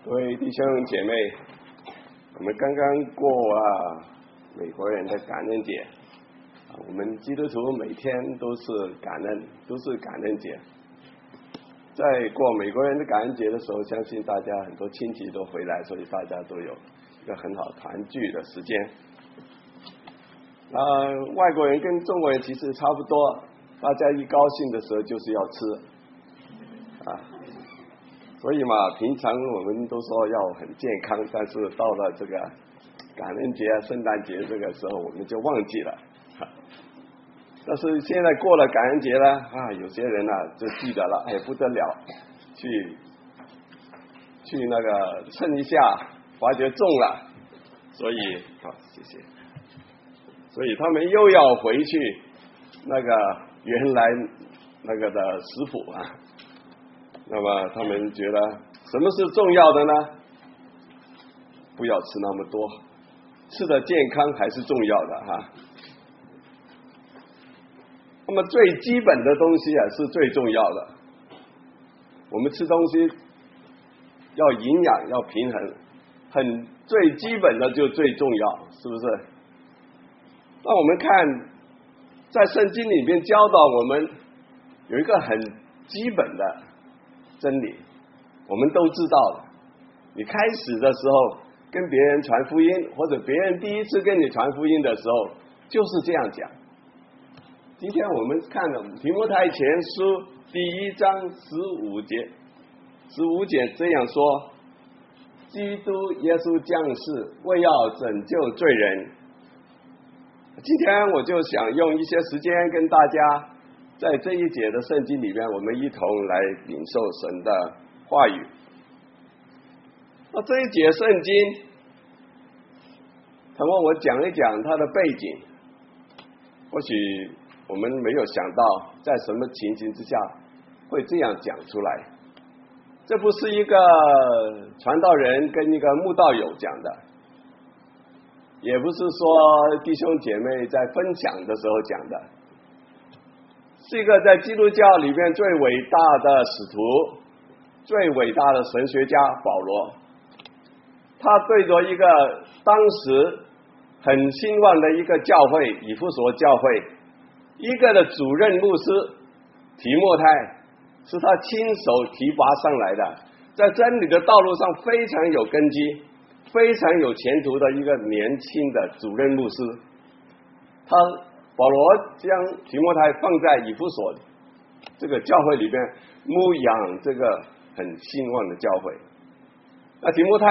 各位弟兄姐妹，我们刚刚过美国人的感恩节，我们基督徒每天都是感恩节。在过美国人的感恩节的时候，相信大家很多亲戚都回来，所以大家都有一个很好团聚的时间。外国人跟中国人其实差不多，大家一高兴的时候就是要吃所以嘛，平常我们都说要很健康，但是到了这个感恩节、圣诞节这个时候，我们就忘记了。但是现在过了感恩节了有些人就记得了，不得了，去那个称一下，发觉中了，所以谢谢。所以他们又要回去那个原来那个的食谱那么他们觉得什么是重要的呢？不要吃那么多，吃的健康还是重要的那么最基本的东西是最重要的。我们吃东西要营养，要平衡，最基本的就最重要，是不是？那我们看在圣经里面教导我们有一个很基本的真理，我们都知道了。你开始的时候跟别人传福音，或者别人第一次跟你传福音的时候，就是这样讲。今天我们看了提摩太前书第1章15节这样说：基督耶稣降世，为要拯救罪人。今天我就想用一些时间跟大家在这一节的圣经里面，我们一同来领受神的话语。那这一节圣经，他问我讲一讲它的背景，或许我们没有想到在什么情形之下会这样讲出来。这不是一个传道人跟一个慕道友讲的，也不是说弟兄姐妹在分享的时候讲的，是一个在基督教里面最伟大的使徒，最伟大的神学家保罗，他对着一个当时很兴旺的一个教会，以弗所教会，一个的主任牧师提摩太，是他亲手提拔上来的，在真理的道路上非常有根基，非常有前途的一个年轻的主任牧师。保罗将提摩太放在以弗所这个教会里边牧养这个很兴旺的教会。那提摩太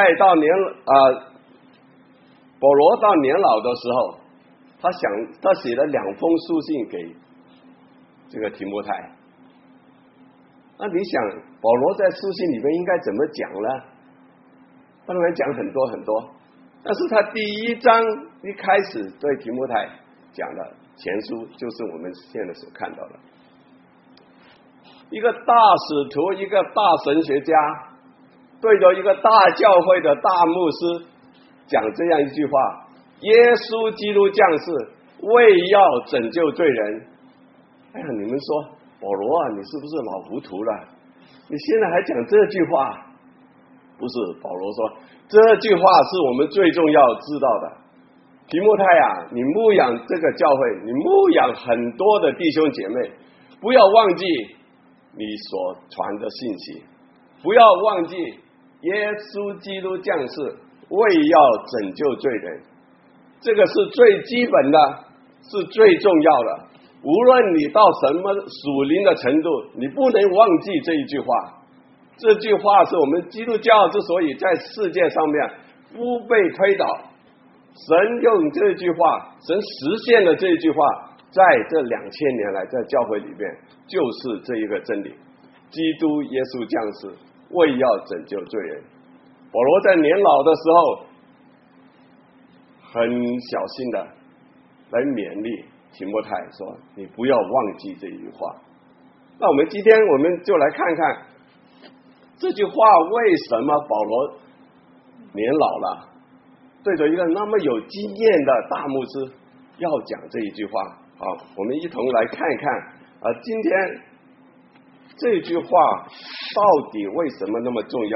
保罗到年老的时候，他写了2封书信给这个提摩太。那你想保罗在书信里面应该怎么讲呢？当然讲很多很多，但是他第1章一开始对提摩太讲的前书，就是我们现在所看到的一个大使徒，一个大神学家对着一个大教会的大牧师讲这样一句话：耶稣基督降世，为要拯救罪人。你们说保罗你是不是老糊涂了？你现在还讲这句话？不是，保罗说这句话是我们最重要知道的。提摩太你牧养这个教会，你牧养很多的弟兄姐妹，不要忘记你所传的信息，不要忘记耶稣基督降世，为要拯救罪人。这个是最基本的，是最重要的。无论你到什么属灵的程度，你不能忘记这一句话。这句话是我们基督教之所以在世界上面不被推倒，神用这句话，神实现了这句话，在这2000年来在教会里面就是这一个真理：基督耶稣降世，为要拯救罪人。保罗在年老的时候很小心的来勉励提摩太说，你不要忘记这一句话。那今天我们就来看看这句话为什么保罗年老了，对着一个那么有经验的大牧师要讲这一句话。好，我们一同来看一看今天这句话到底为什么那么重要？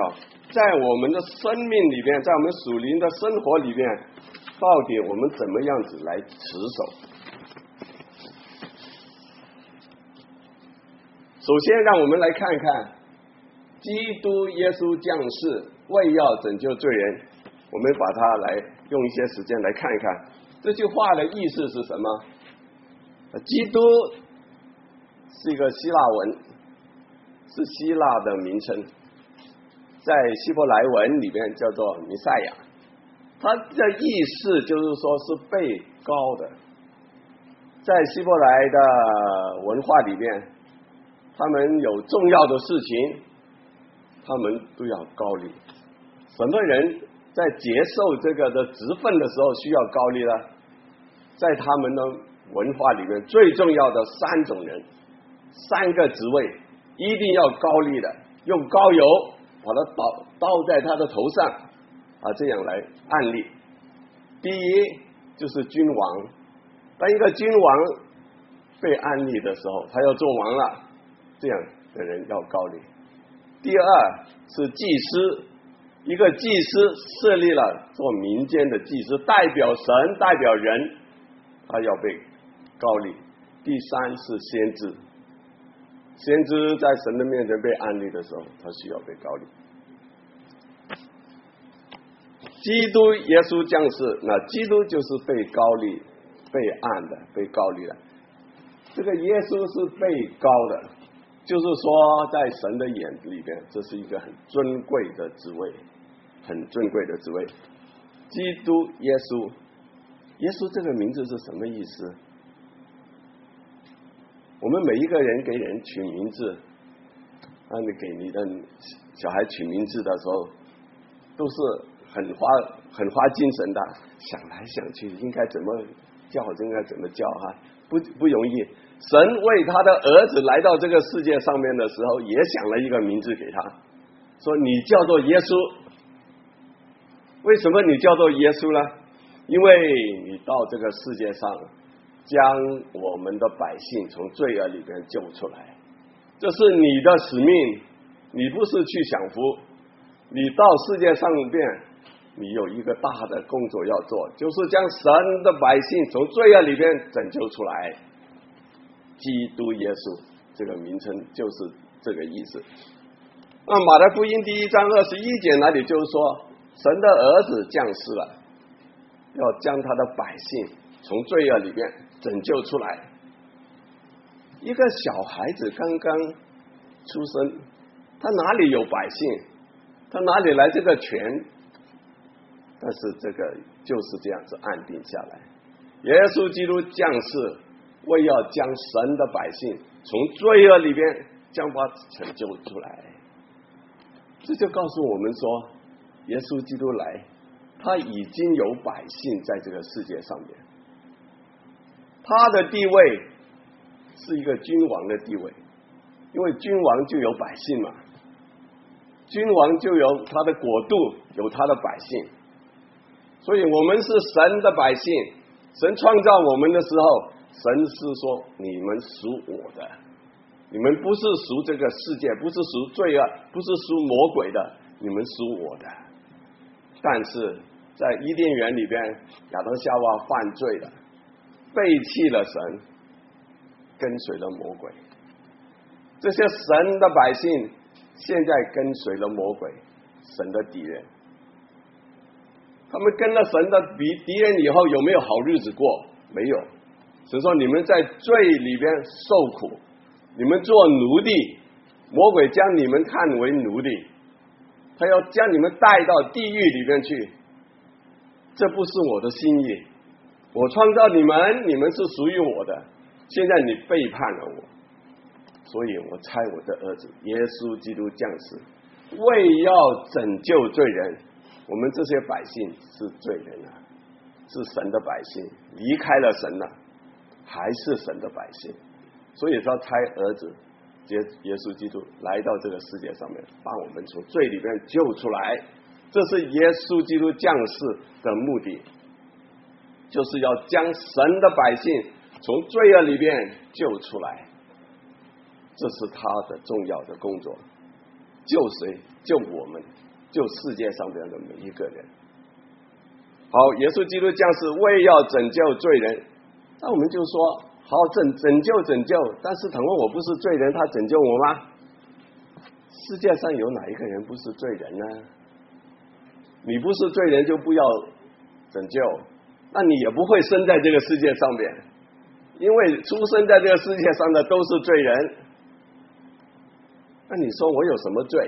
在我们的生命里边，在我们属灵的生活里边，到底我们怎么样子来持守？首先，让我们来看看基督耶稣降世为要拯救罪人，我们把它来用一些时间来看一看这句话的意思是什么。基督是一个希腊文，是希腊的名称，在希伯来文里面叫做弥赛亚，它的意思就是说是被高的。在希伯来的文化里面，他们有重要的事情，他们都要高立。什么人在接受这个的职分的时候需要高立呢？在他们的文化里面，最重要的3种人，3个职位一定要高立的，用膏油把它倒在他的头上啊，这样来按立。第一就是君王，当一个君王被按立的时候，他要做王了，这样的人要高立。第二是祭司，一个祭司设立了做民间的祭司，代表神代表人，他要被高立。第3是先知，先知在神的面前被按立的时候，他需要被高立。基督耶稣降世，那基督就是被高立被按的，被高立的。这个耶稣是被高的，就是说在神的眼里边，这是一个很尊贵的职位，很尊贵的职位。基督耶稣，耶稣这个名字是什么意思？我们每一个人给人取名字，你给你的小孩取名字的时候，都是很花精神的，想来想去应该怎么叫，应该怎么叫哈，不容易。神为他的儿子来到这个世界上面的时候，也想了一个名字给他，说你叫做耶稣。为什么你叫做耶稣呢？因为你到这个世界上，将我们的百姓从罪恶里边救出来，这是你的使命。你不是去享福，你到世界上边，你有一个大的工作要做，就是将神的百姓从罪恶里边拯救出来。基督耶稣这个名称就是这个意思。那马太福音第1章21节那里就是说，神的儿子降世了，要将他的百姓从罪恶里面拯救出来。一个小孩子刚刚出生，他哪里有百姓？他哪里来这个权？但是这个就是这样子安定下来。耶稣基督降世，为要将神的百姓从罪恶里边将他拯救出来。这就告诉我们说，耶稣基督来，他已经有百姓在这个世界上面，他的地位是一个君王的地位，因为君王就有百姓嘛，君王就有他的国度，有他的百姓，所以我们是神的百姓。神创造我们的时候，神是说你们属我的，你们不是属这个世界，不是属罪恶，不是属魔鬼的，你们属我的。但是在伊甸园里边，亚当夏娃犯罪了，背弃了神，跟随了魔鬼。这些神的百姓现在跟随了魔鬼，神的敌人。他们跟了神的敌人以后，有没有好日子过？没有。神说你们在罪里边受苦，你们做奴隶，魔鬼将你们看为奴隶，他要将你们带到地狱里面去。这不是我的心意，我创造你们，你们是属于我的，现在你背叛了我，所以我差我的儿子耶稣基督降世，为要拯救罪人。我们这些百姓是罪人啊，是神的百姓，离开了神了，还是神的百姓，所以他差儿子耶稣基督来到这个世界上面，把我们从罪里面救出来。这是耶稣基督降世的目的，就是要将神的百姓从罪恶里面救出来，这是他的重要的工作。救谁？救我们， 救世界上边的每一个人。好，耶稣基督降世为要拯救罪人，那我们就说好，拯救，但是倘若我不是罪人，他拯救我吗？世界上有哪一个人不是罪人呢？你不是罪人就不要拯救，那你也不会生在这个世界上面，因为出生在这个世界上的都是罪人。那你说我有什么罪？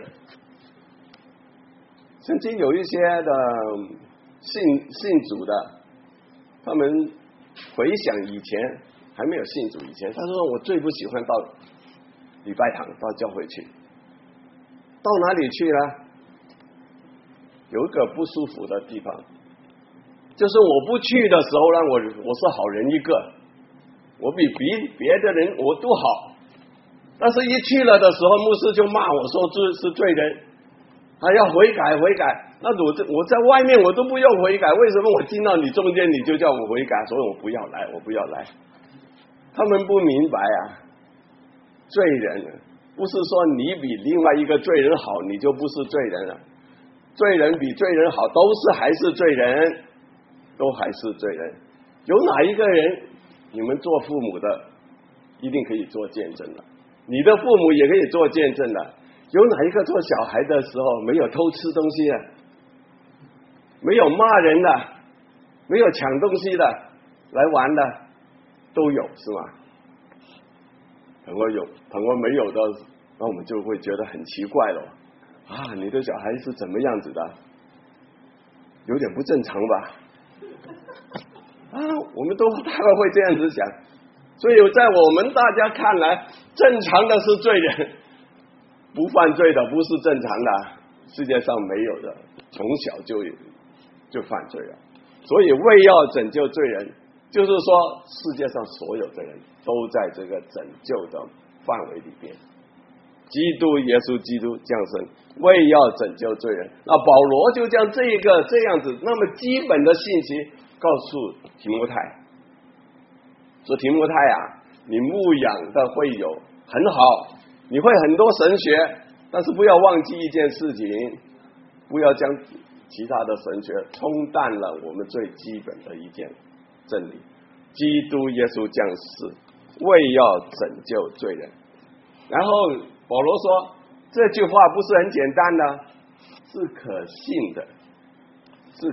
曾经有一些的信主的，他们回想以前还没有信主以前，他说我最不喜欢到礼拜堂到教会去，到哪里去呢？有一个不舒服的地方，就是我不去的时候呢，我是好人一个，我比别的人我都好，但是一去了的时候，牧师就骂我说这是罪人，还要悔改。那我在外面我都不用悔改，为什么我进到你中间你就叫我悔改？所以我不要来。他们不明白啊，罪人不是说你比另外一个罪人好，你就不是罪人了。罪人比罪人好，还是罪人，都还是罪人。有哪一个人，你们做父母的一定可以做见证的，你的父母也可以做见证的。有哪一个做小孩的时候没有偷吃东西的，没有骂人的，没有抢东西的，来玩的都有，是吗？倘若没有的，那我们就会觉得很奇怪了。啊，你的小孩是怎么样子的？有点不正常吧？啊，我们都大概会这样子想。所以在我们大家看来，正常的是罪人，不犯罪的不是正常的，世界上没有的，从小就犯罪了。所以为要拯救罪人，就是说世界上所有的人都在这个拯救的范围里边。耶稣基督降生，为要拯救罪人。那保罗就将这样子那么基本的信息告诉提摩太，说提摩太啊，你牧养的会有很好，你会很多神学，但是不要忘记一件事情，不要将其他的神学冲淡了我们最基本的一件真理。基督耶稣降世，为要拯救罪人。然后保罗说这句话不是很简单的，是可信的，是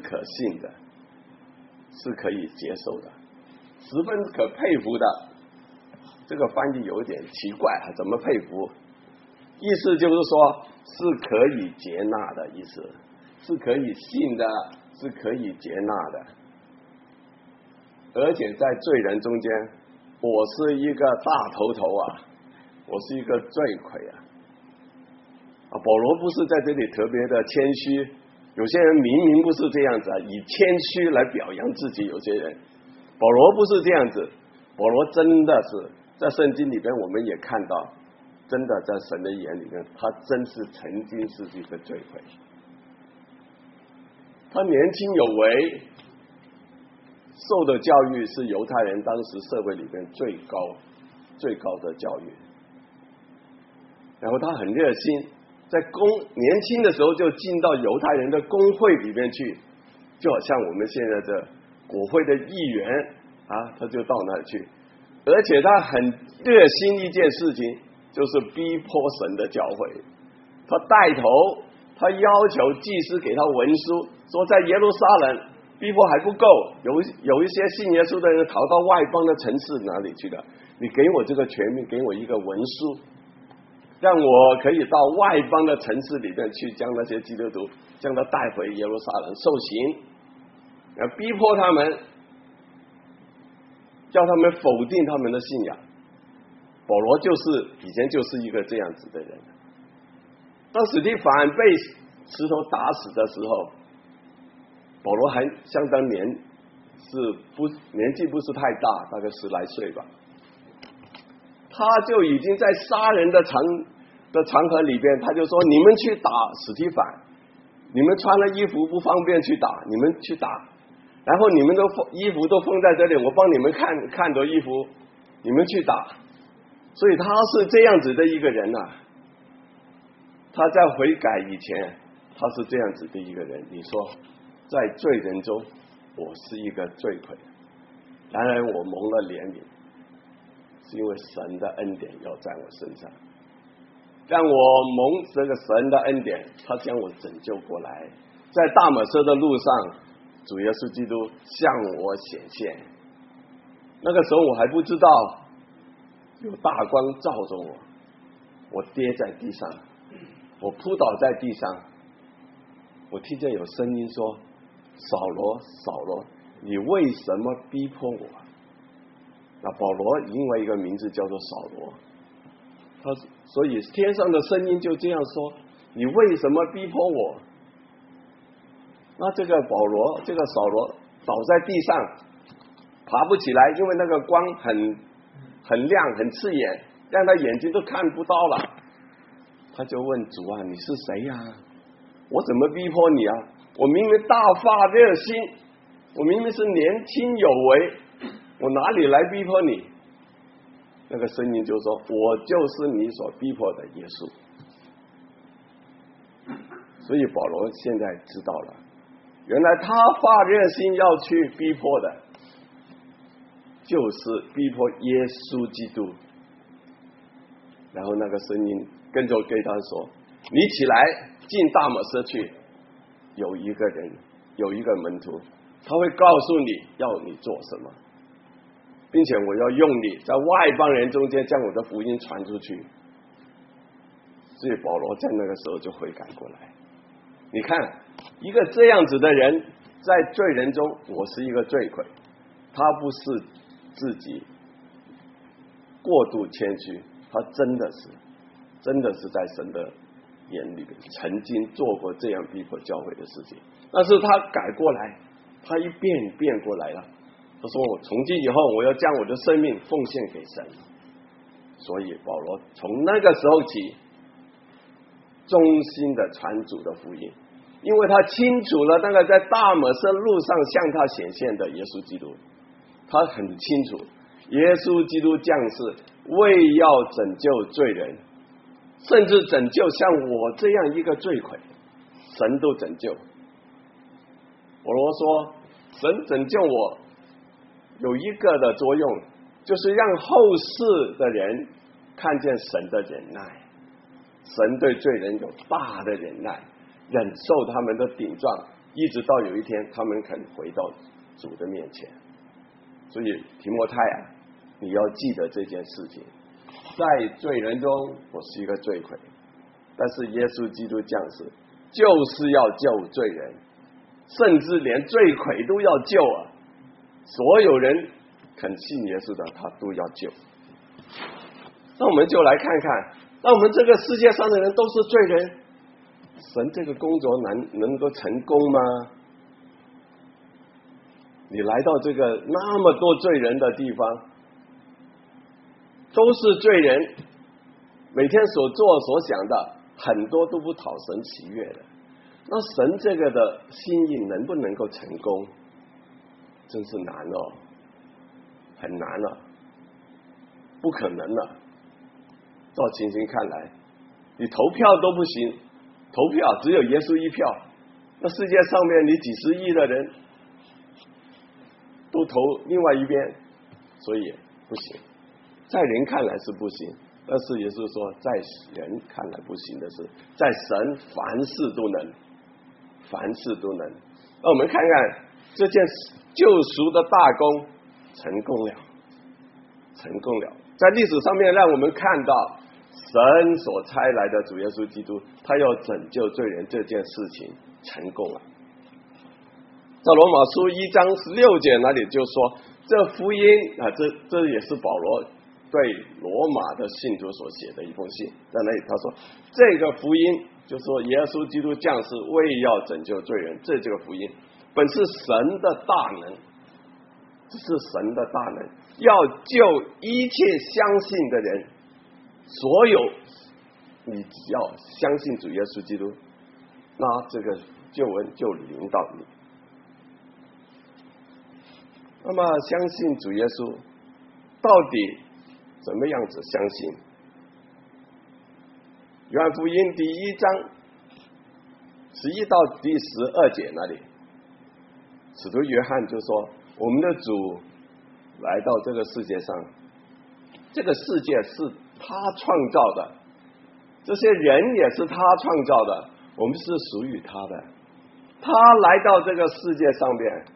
可以接受的，十分可佩服的。这个翻译有点奇怪啊，怎么佩服？意思就是说是可以接纳的意思，是可以信的，是可以接纳的。而且在罪人中间，我是一个大头啊，我是一个罪魁啊！保罗不是在这里特别的谦虚，有些人明明不是这样子啊，以谦虚来表扬自己。有些人，保罗不是这样子，保罗真的是在圣经里边，我们也看到，真的在神的眼里面，他真是曾经是一个罪魁。他年轻有为，受的教育是犹太人当时社会里边最高的教育。然后他很热心，在年轻的时候就进到犹太人的公会里面去，就好像我们现在的国会的议员啊，他就到那里去。而且他很热心一件事情，就是逼迫神的教会。他带头，他要求祭司给他文书，说在耶路撒冷逼迫还不够，有一些信耶稣的人逃到外邦的城市哪里去了，你给我这个权柄，给我一个文书，让我可以到外邦的城市里面去，将那些基督徒将他带回耶路撒冷受刑，要逼迫他们，叫他们否定他们的信仰。保罗以前就是一个这样子的人。当史提反被石头打死的时候，保罗还相当年纪不是太大，大概10来岁吧，他就已经在杀人的场合里边，他就说你们去打史提反，你们穿了衣服不方便去打，你们去打，然后你们的衣服都放在这里，我帮你们看着衣服，你们去打。所以他是这样子的一个人啊。他在悔改以前， 他是这样子的一个人。你说，在罪人中，我是一个罪魁，然而我蒙了怜悯，是因为神的恩典要在我身上，让我蒙这个神的恩典，他将我拯救过来。在大马色的路上，主耶稣基督向我显现。那个时候我还不知道，有大光照着我，我跌在地上，我扑倒在地上，我听见有声音说：“扫罗，扫罗，你为什么逼迫我？”那保罗另外一个名字叫做扫罗，所以天上的声音就这样说：“你为什么逼迫我？”那这个保罗，这个扫罗倒在地上，爬不起来，因为那个光很亮，很刺眼，让他眼睛都看不到了。他就问主啊：“你是谁呀？我怎么逼迫你啊？我明明大发热心，我明明是年轻有为，我哪里来逼迫你？”那个声音就说：“我就是你所逼迫的耶稣。”所以保罗现在知道了，原来他发热心要去逼迫的，就是逼迫耶稣基督。然后那个声音跟着对他说：“你起来进大马色去，有一个人，有一个门徒，他会告诉你要你做什么，并且我要用你在外邦人中间将我的福音传出去。”所以保罗在那个时候就悔改过来。你看，一个这样子的人，在罪人中，我是一个罪魁，他不是自己过度谦虚，他真的是在神的眼里面曾经做过这样逼迫教会的事情，但是他改过来，他一变过来了。他说：“我从今以后，我要将我的生命奉献给神。”所以保罗从那个时候起，忠心的传主的福音，因为他清楚了那个在大马色路上向他显现的耶稣基督，他很清楚耶稣基督降世为要拯救罪人，甚至拯救像我这样一个罪魁，神都拯救。保罗说，神拯救我有一个的作用，就是让后世的人看见神的忍耐，神对罪人有大的忍耐，忍受他们的顶撞，一直到有一天他们肯回到主的面前。所以提摩太啊，你要记得这件事情，在罪人中我是一个罪魁，但是耶稣基督降世就是要救罪人，甚至连罪魁都要救啊！所有人肯信耶稣的，他都要救。那我们就来看看，那我们这个世界上的人都是罪人，神这个工作能够成功吗？你来到这个那么多罪人的地方，都是罪人，每天所做所想的很多都不讨神喜悦的，那神这个的心意能不能够成功，真是难哦，很难了，不可能了。照情形看来，你投票都不行，投票只有耶稣一票，那世界上面你几十亿的人都投另外一边，所以不行。在人看来是不行，但是也是说在人看来不行的是，在神凡事都能，凡事都能。那我们看看这件救赎的大功成功了，成功了。在历史上面让我们看到神所差来的主耶稣基督，他要拯救罪人这件事情成功了。在罗马书1章16节那里就说，这福音啊，这也是保罗对罗马的信徒所写的一封信，在那里他说，这个福音就是说耶稣基督降世为要拯救罪人，这个福音本是神的大能，这是神的大能，要救一切相信的人。所有你只要相信主耶稣基督，那这个救恩就临到你。那么相信主耶稣到底怎么样子相信？约翰福音第1章 11到第12节那里，使徒约翰就说，我们的主来到这个世界上，这个世界是他创造的，这些人也是他创造的，我们是属于他的。他来到这个世界上面，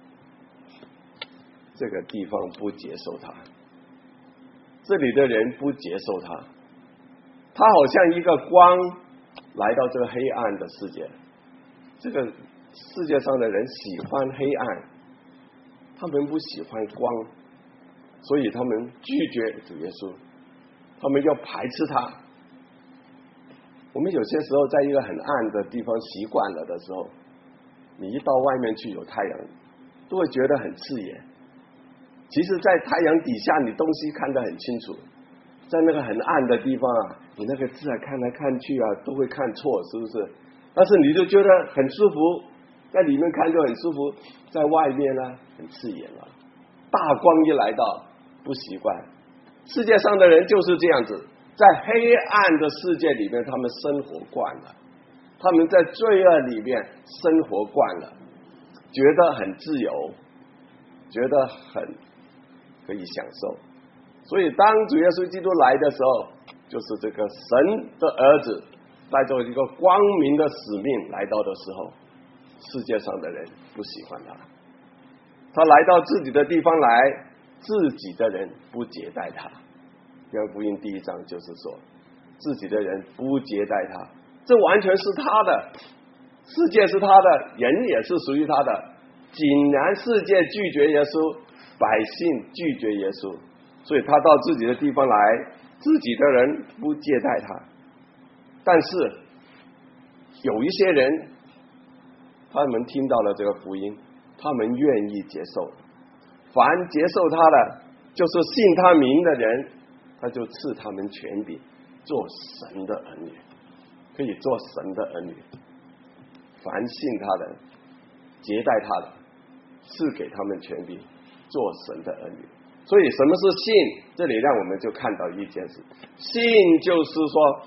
这个地方不接受他，这里的人不接受他，他好像一个光来到这个黑暗的世界。这个世界上的人喜欢黑暗，他们不喜欢光，所以他们拒绝主耶稣，他们要排斥他。我们有些时候在一个很暗的地方习惯了的时候，你一到外面去有太阳，都会觉得很刺眼。其实在太阳底下你东西看得很清楚，在那个很暗的地方啊，你那个字啊看来看去啊都会看错，是不是？但是你就觉得很舒服，在里面看就很舒服，在外面呢很刺眼了。大光一来到不习惯，世界上的人就是这样子，在黑暗的世界里面他们生活惯了，他们在罪恶里面生活惯了，觉得很自由，觉得很可以享受。所以当主耶稣基督来的时候，就是这个神的儿子带着一个光明的使命来到的时候，世界上的人不喜欢他，他来到自己的地方来，自己的人不接待他。约翰福音第1章就是说，自己的人不接待他，这完全是他的，世界是他的，人也是属于他的。竟然世界拒绝耶稣，百姓拒绝耶稣，所以他到自己的地方来，自己的人不接待他。但是有一些人，他们听到了这个福音，他们愿意接受，凡接受他的，就是信他名的人，他就赐他们权柄做神的儿女，可以做神的儿女。凡信他的，接待他的，赐给他们权柄做神的儿女。所以什么是信？这里让我们就看到一件事，信就是说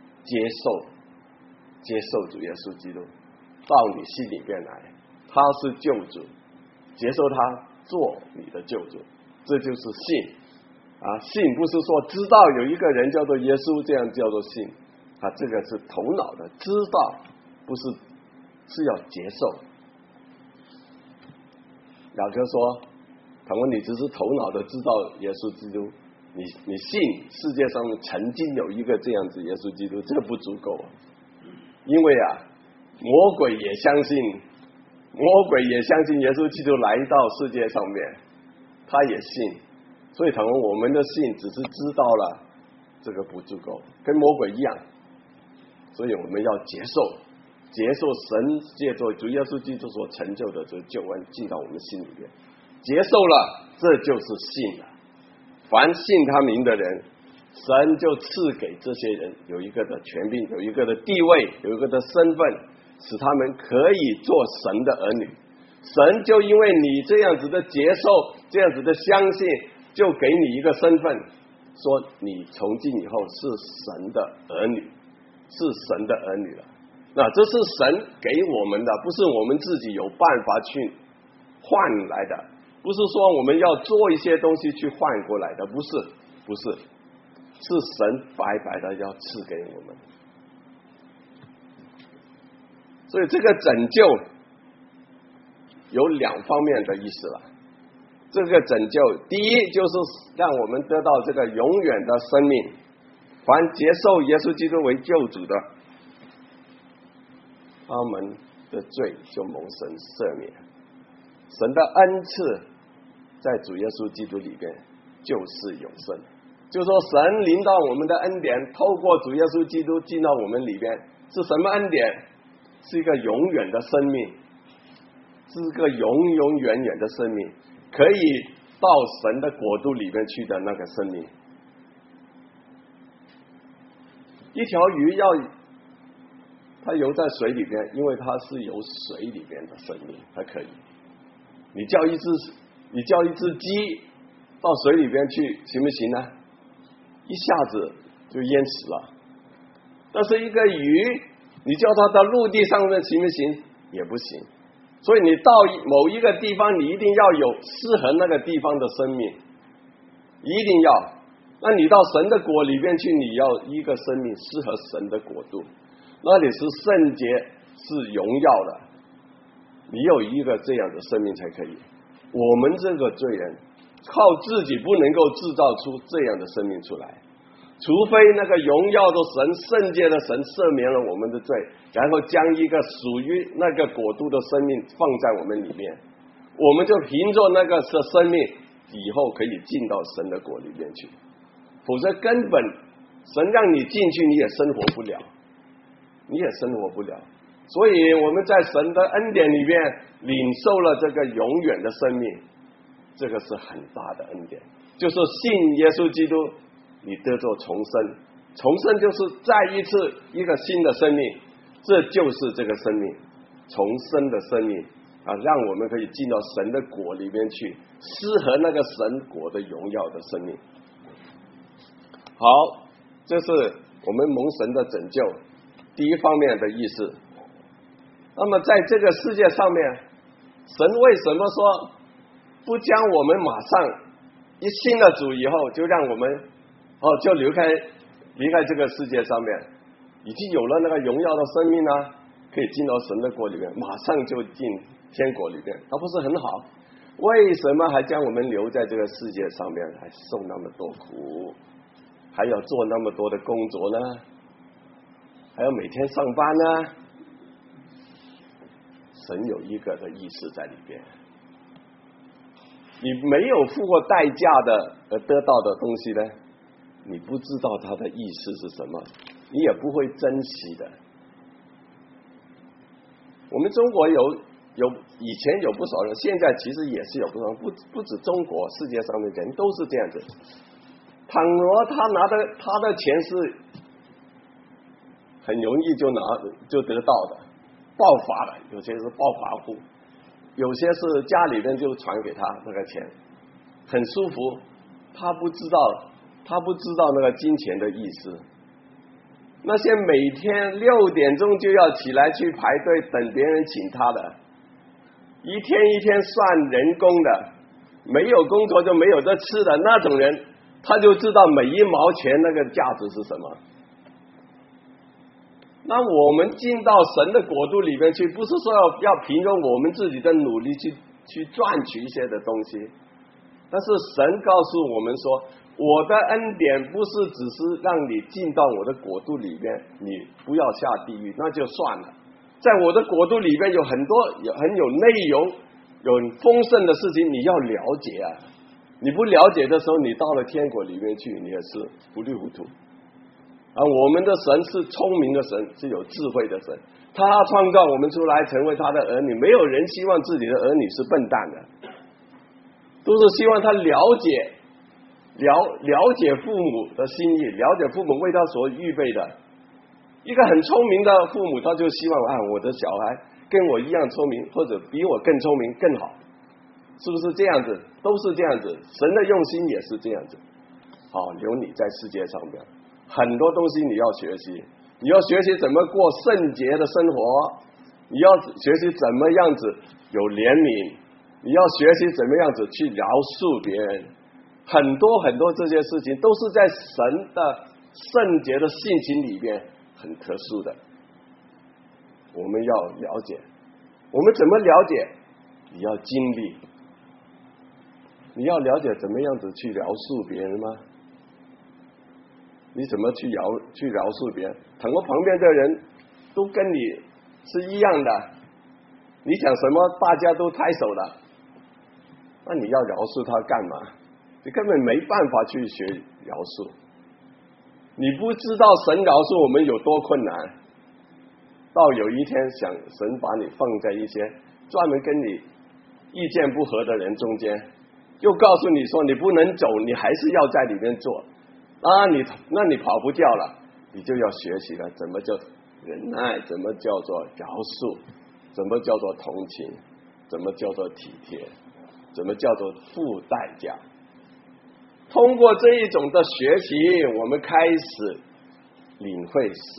接受主耶稣基督到你心里面来，他是救主，接受他做你的救主，这就是信啊。信不是说知道有一个人叫做耶稣，这样叫做信啊，这个是头脑的知道，不是，是要接受。雅各说，倘若你只是头脑的知道耶稣基督，你信世界上曾经有一个这样子耶稣基督，这不足够啊。因为啊，魔鬼也相信耶稣基督来到世界上面，他也信。所以倘若我们的信只是知道了，这个不足够，跟魔鬼一样。所以我们要接受神借着主耶稣基督所成就的这个救恩进到我们心里面，接受了，这就是信了。凡信他名的人，神就赐给这些人有一个的权柄，有一个的地位，有一个的身份，使他们可以做神的儿女。神就因为你这样子的接受，这样子的相信，就给你一个身份，说你从今以后是神的儿女，是神的儿女了。那这是神给我们的，不是我们自己有办法去换来的，不是说我们要做一些东西去换过来的，不是，是神白白的要赐给我们。所以这个拯救有2方面的意思了。这个拯救，第一就是让我们得到这个永远的生命，凡接受耶稣基督为救主的，他们的罪就蒙神赦免。神的恩赐在主耶稣基督里边就是永生，就是说神临到我们的恩典，透过主耶稣基督进到我们里边，是什么恩典？是一个永远的生命，是一个永永远远的生命，可以到神的国度里面去的那个生命。一条鱼它游在水里边，因为它是由水里边的生命，它可以。你叫一只鸡到水里边去，行不行呢？一下子就淹死了。但是一个鱼你叫他到陆地上面行不行？也不行。所以你到某一个地方，你一定要有适合那个地方的生命，一定要。那你到神的国里面去，你要一个生命适合神的国度，那里是圣洁，是荣耀的。你有一个这样的生命才可以。我们这个罪人靠自己不能够制造出这样的生命出来，除非那个荣耀的神、圣洁的神赦免了我们的罪，然后将一个属于那个国度的生命放在我们里面，我们就凭着那个生命以后可以进到神的国里面去。否则根本神让你进去，你也生活不了，你也生活不了。所以我们在神的恩典里面领受了这个永远的生命，这个是很大的恩典，就是信耶稣基督，你得着重生。重生就是再一次一个新的生命，这就是这个生命重生的生命啊，让我们可以进到神的国里面去，适合那个神国的荣耀的生命。好，这是我们蒙神的拯救第一方面的意思。那么在这个世界上面，神为什么说不将我们马上一信了主以后就让我们就离开这个世界上面，已经有了那个荣耀的生命呢，可以进到神的国里面，马上就进天国里面，那不是很好？为什么还将我们留在这个世界上面，还受那么多苦，还要做那么多的工作呢？还要每天上班呢？神有一个的意思在里边，你没有付过代价的而得到的东西呢，你不知道它的意思是什么，你也不会珍惜的。我们中国有以前有不少人，现在其实也是有不少人，不止中国，世界上的人都是这样子。倘若他拿的他的钱是很容易就得到的，暴发了，有些是暴发户，有些是家里人就传给他那个钱，很舒服，他不知道那个金钱的意思。那些每天6点钟就要起来去排队等别人请他的，一天一天算人工的，没有工作就没有得吃的那种人，他就知道每一毛钱那个价值是什么。那我们进到神的国度里面去，不是说要凭着我们自己的努力去赚取一些的东西，但是神告诉我们说，我的恩典不是只是让你进到我的国度里面，你不要下地狱那就算了，在我的国度里面有很多很有内容有丰盛的事情你要了解啊，你不了解的时候，你到了天国里面去，你也是糊里糊涂啊。我们的神是聪明的神，是有智慧的神，他创造我们出来成为他的儿女，没有人希望自己的儿女是笨蛋的，都是希望他了解父母的心意，了解父母为他所预备的。一个很聪明的父母，他就希望我的小孩跟我一样聪明，或者比我更聪明更好，是不是这样子？都是这样子，神的用心也是这样子。好，留你在世界上面，很多东西你要学习，你要学习怎么过圣洁的生活，你要学习怎么样子有怜悯，你要学习怎么样子去饶恕别人，很多很多这些事情都是在神的圣洁的性情里面很特殊的，我们要了解。我们怎么了解？你要经历，你要了解怎么样子去饶恕别人吗？你怎么去饶恕别人？倘若旁边的人都跟你是一样的，你想什么大家都抬手了，那你要饶恕他干嘛？你根本没办法去学饶恕，你不知道神饶恕我们有多困难，到有一天想神把你放在一些专门跟你意见不合的人中间，又告诉你说你不能走，你还是要在里面做那你跑不掉了，你就要学习了怎么叫忍耐，怎么叫做饶恕，怎么叫做同情，怎么叫做体贴，怎么叫做付代价。通过这一种的学习，我们开始领会神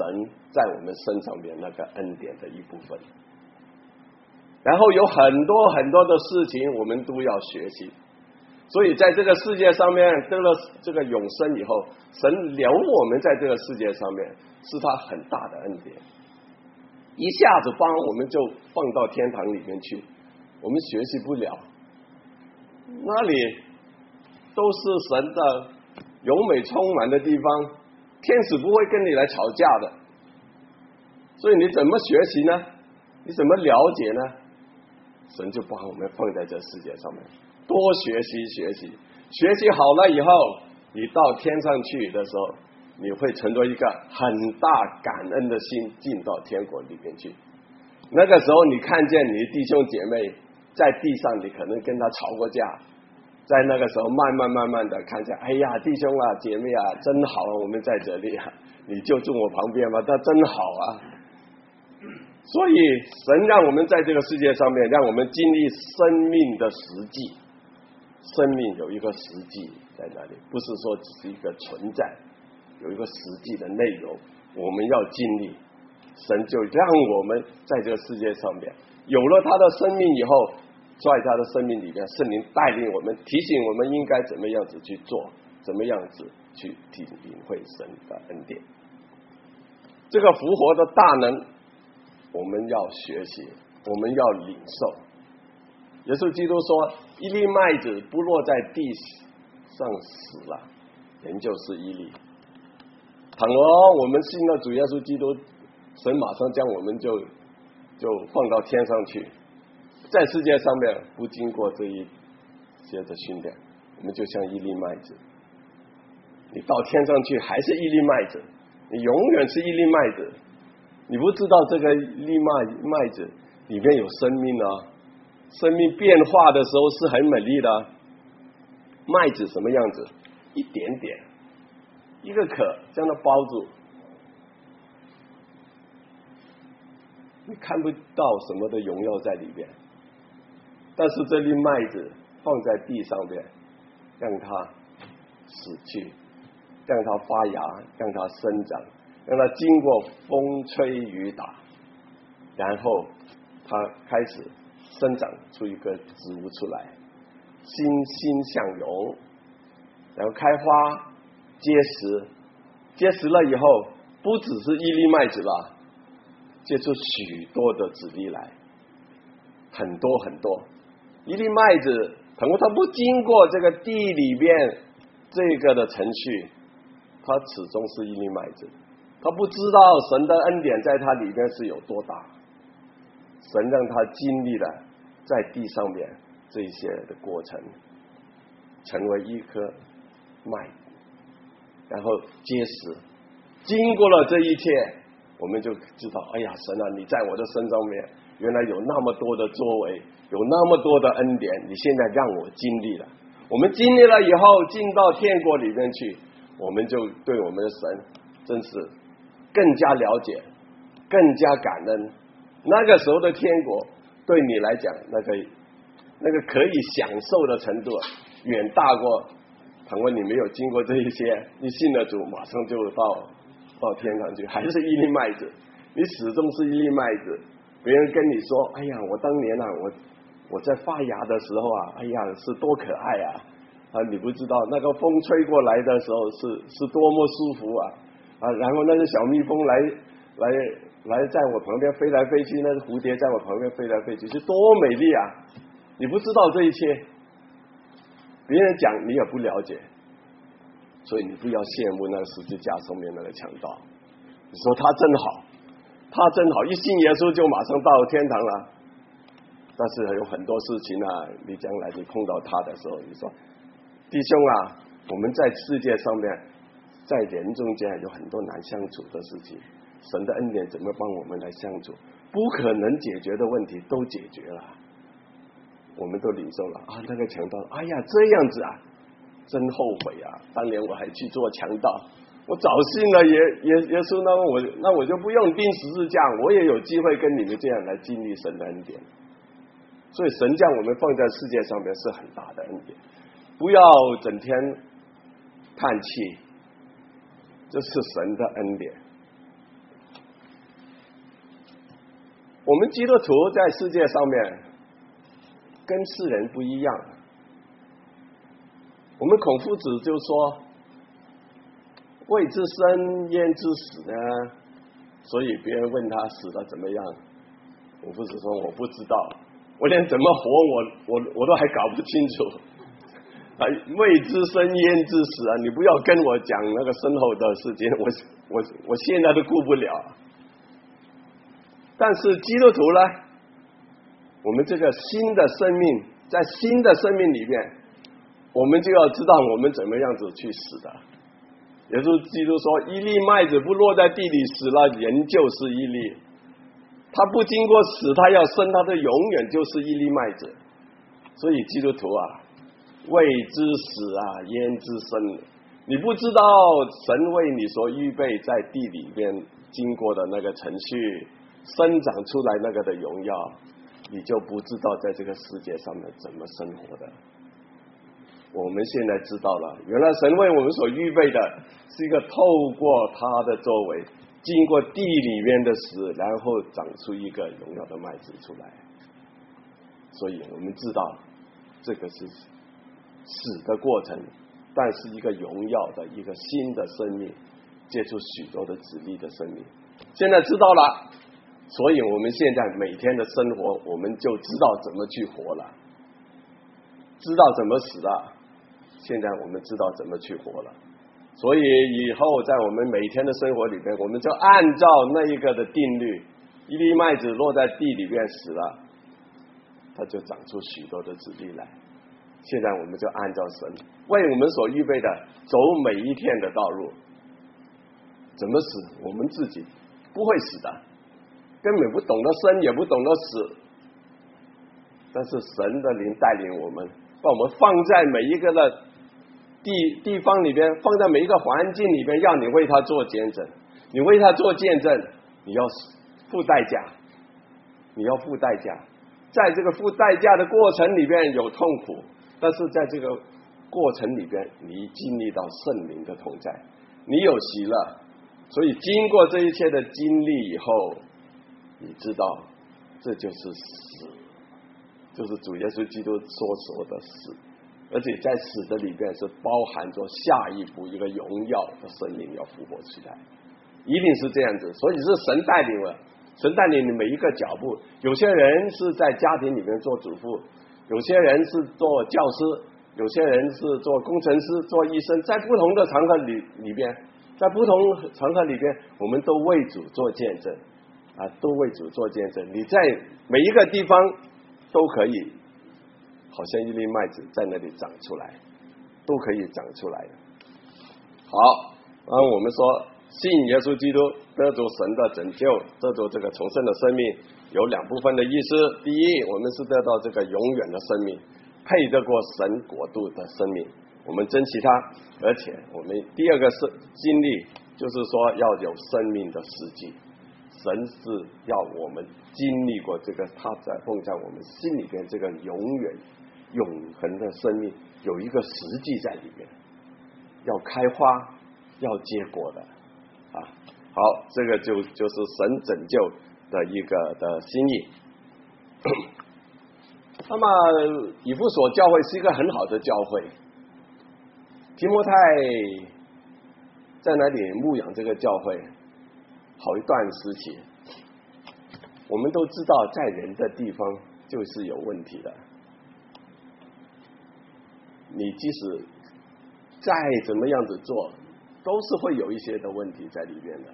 在我们身上面那个恩典的一部分。然后有很多很多的事情我们都要学习，所以在这个世界上面得了这个永生以后，神留我们在这个世界上面是他很大的恩典，一下子帮我们就放到天堂里面去，我们学习不了，那里都是神的柔美充满的地方，天使不会跟你来吵架的，所以你怎么学习呢？你怎么了解呢？神就把我们放在这世界上面，多学习学习，学习好了以后，你到天上去的时候，你会存着一个很大感恩的心进到天国里面去。那个时候你看见你弟兄姐妹在地上，你可能跟他吵过架，在那个时候慢慢的看见，哎呀，弟兄啊姐妹啊，真好啊，我们在这里啊，你就住我旁边嘛，那真好啊。所以神让我们在这个世界上面，让我们经历生命的实际，生命有一个实际在那里，不是说只是一个存在，有一个实际的内容我们要经历。神就让我们在这个世界上面有了他的生命以后，在他的生命里面，圣灵带领我们，提醒我们应该怎么样子去做，怎么样子去领会神的恩典。这个复活的大能我们要学习，我们要领受。耶稣基督说，一粒麦子不落在地上死了，人就是一粒。倘若我们信了主耶稣基督，神马上将我们就放到天上去，在世界上面不经过这一些的训练，我们就像一粒麦子，你到天上去还是一粒麦子，你永远是一粒麦子。你不知道这个粒麦子里面有生命啊，生命变化的时候是很美丽的。麦子什么样子？一点点，一个壳将它包住，你看不到什么的荣耀在里边。但是这粒麦子放在地上边，让它死去，让它发芽，让它生长，让它经过风吹雨打，然后它开始生长出一个植物出来，欣欣向荣，然后开花结实，结实了以后不只是一粒麦子了，结出许多的子粒来，很多很多。一粒麦子倘若它不经过这个地里边这个的程序，它始终是一粒麦子，他不知道神的恩典在他里面是有多大，神让他经历了在地上面这些的过程，成为一颗麦，然后结实，经过了这一切，我们就知道，哎呀，神啊，你在我的身上面原来有那么多的作为，有那么多的恩典，你现在让我经历了。我们经历了以后，进到天国里面去，我们就对我们的神真是更加了解，更加感恩。那个时候的天国对你来讲，那个可以享受的程度远大过倘若你没有经过这一些，你信了主马上就到天堂去，还是一粒麦子，你始终是一粒麦子。别人跟你说，哎呀，我当年啊，我在发芽的时候啊，哎呀，是多可爱啊！你不知道那个风吹过来的时候是多么舒服啊！然后那个小蜜蜂来在我旁边飞来飞去，那个蝴蝶在我旁边飞来飞去，是多美丽啊！你不知道这一切，别人讲你也不了解，所以你不要羡慕那个十字架上面那个强盗。你说他真好，他真好，一信耶稣就马上到天堂了。但是有很多事情啊，你将来你碰到他的时候，你说弟兄啊，我们在世界上面，在人中间有很多难相处的事情，神的恩典怎么帮我们来相处？不可能解决的问题都解决了，我们都领受了啊。那个强盗，哎呀，这样子啊，真后悔啊！当年我还去做强盗，我早信了耶稣，那我就不用钉十字架，我也有机会跟你们这样来经历神的恩典。所以神将我们放在世界上面是很大的恩典，不要整天叹气，这是神的恩典。 我们基督徒在世界上面跟世人不一样。我们孔夫子就说：“未知生，焉知死呢？”所以别人问他死了怎么样，孔夫子说：“我不知道，我连怎么活我都还搞不清楚。未知生，焉知死啊！你不要跟我讲那个身后的事情，我现在都顾不了。”但是基督徒呢，我们这个新的生命，在新的生命里面，我们就要知道我们怎么样子去死的。耶稣基督说：“一粒麦子不落在地里死了，仍旧是一粒；它不经过死，它要生，它的永远就是一粒麦子。”所以基督徒啊，未知死啊，焉知生？你不知道神为你所预备在地里边经过的那个程序，生长出来那个的荣耀，你就不知道在这个世界上面怎么生活的。我们现在知道了，原来神为我们所预备的是一个透过他的作为，经过地里面的死，然后长出一个荣耀的麦子出来。所以我们知道这个是死的过程，但是一个荣耀的一个新的生命，接触许多的子粒的生命。现在知道了，所以我们现在每天的生活，我们就知道怎么去活了，知道怎么死了。现在我们知道怎么去活了，所以以后在我们每天的生活里面，我们就按照那一个的定律，一粒麦子落在地里面死了，它就长出许多的子粒来。现在我们就按照神为我们所预备的走每一天的道路。怎么死我们自己不会死的，根本不懂得生也不懂得死，但是神的灵带领我们，把我们放在每一个的地方里边，放在每一个环境里边，要你为他做见证。你为他做见证，你要付代价，你要付代价。在这个付代价的过程里边有痛苦，但是在这个过程里边，你经历到圣灵的同在，你有喜乐。所以经过这一切的经历以后，你知道这就是死，就是主耶稣基督所说的死。而且在死的里边是包含着下一步一个荣耀的生命要复活起来，一定是这样子。所以是神带领了，神带领你每一个脚步。有些人是在家庭里面做主妇，有些人是做教师，有些人是做工程师，做医生，在不同的场合里边，在不同场合里边，我们都为主做见证啊，都为主做见证。你在每一个地方都可以好像一粒麦子在那里长出来，都可以长出来的。好，我们说信耶稣基督得着神的拯救，得着这个重生的生命，有两部分的意思。第一，我们是得到这个永远的生命，配得过神国度的生命，我们珍惜它。而且我们第二个是经历，就是说要有生命的实际。神是要我们经历过这个，他在放在我们心里边这个永恒的生命，有一个实际在里面，要开花，要结果的啊。好，这个就是神拯救的一个的心意。那么以弗所教会是一个很好的教会，提摩太在那里牧养这个教会好一段时期。我们都知道在人的地方就是有问题的，你即使再怎么样子做，都是会有一些的问题在里面的。